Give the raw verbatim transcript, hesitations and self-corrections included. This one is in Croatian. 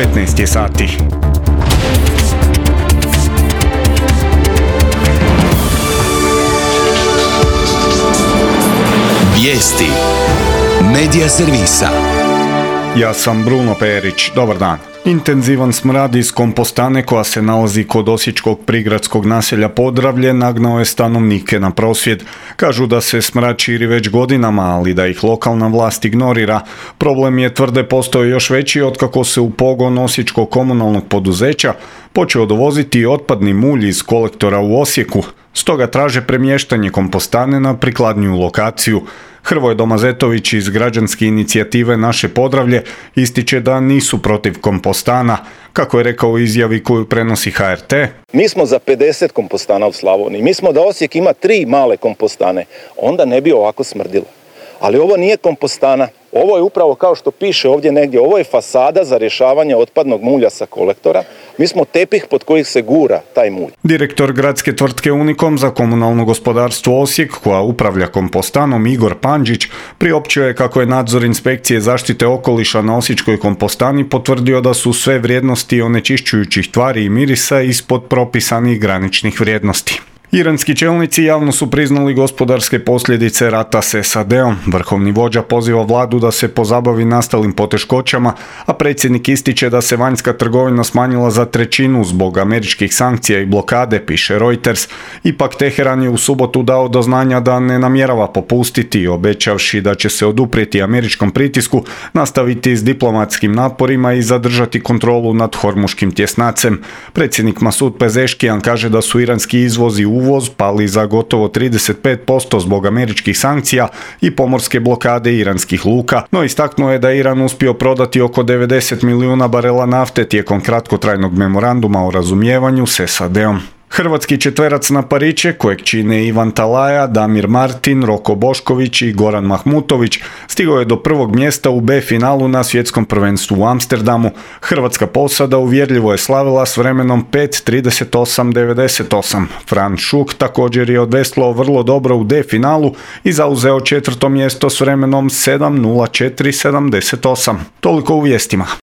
petnaest je sati. Vijesti Medija servisa. Ja sam Bruno Perić, dobar dan. Intenzivan smrad iz kompostane koja se nalazi kod osječkog prigradskog naselja Podravlje nagnao je stanovnike na prosvjed. Kažu da se smrad širi već godinama, ali da ih lokalna vlast ignorira. Problem je, tvrde, postao još veći otkako se u pogon osječkog komunalnog poduzeća počeo dovoziti otpadni mulj iz kolektora u Osijeku. Stoga traže premještanje kompostane na prikladniju lokaciju. Hrvoje Domazetović iz građanske inicijative Naše Podravlje ističe da nisu protiv kompostana. Kako je rekao u izjavi koju prenosi H R T: Mi smo za pedeset kompostana u Slavoniji. Mi smo da Osijek ima tri male kompostane. Onda ne bi ovako smrdilo. Ali ovo nije kompostana. Ovo je upravo, kao što piše ovdje negdje, ovo je fasada za rješavanje otpadnog mulja sa kolektora. Mi smo tepih pod kojih se gura taj mulj. Direktor gradske tvrtke Unikom za komunalno gospodarstvo Osijek, koja upravlja kompostanom, Igor Pandžić, priopćio je kako je nadzor inspekcije zaštite okoliša na osječkoj kompostani potvrdio da su sve vrijednosti onečišćujućih tvari i mirisa ispod propisanih graničnih vrijednosti. Iranski čelnici javno su priznali gospodarske posljedice rata s S A D-om. Vrhovni vođa poziva vladu da se pozabavi nastalim poteškoćama, a predsjednik ističe da se vanjska trgovina smanjila za trećinu zbog američkih sankcija i blokade, piše Reuters. Ipak Teheran je u subotu dao do znanja da ne namjerava popustiti, obećavši da će se oduprijeti američkom pritisku, nastaviti s diplomatskim naporima i zadržati kontrolu nad hormuškim tjesnacem. Predsjednik Masud Pezeškijan kaže da su iranski izvozi u uvoz pali za gotovo trideset pet posto zbog američkih sankcija i pomorske blokade iranskih luka, no istaknuo je da je Iran uspio prodati oko devedeset milijuna barela nafte tijekom kratkotrajnog memoranduma o razumijevanju s S A D-om. Hrvatski četverac na pariće, kojeg čine Ivan Talaja, Damir Martin, Roko Bošković i Goran Mahmutović, stigao je do prvog mjesta u B finalu na svjetskom prvenstvu u Amsterdamu. Hrvatska posada uvjerljivo je slavila s vremenom pet trideset osam devedeset osam. Fran Šuk također je odveslao vrlo dobro u D finalu i zauzeo četvrto mjesto s vremenom sedam nula četiri sedamdeset osam. Toliko u vijestima.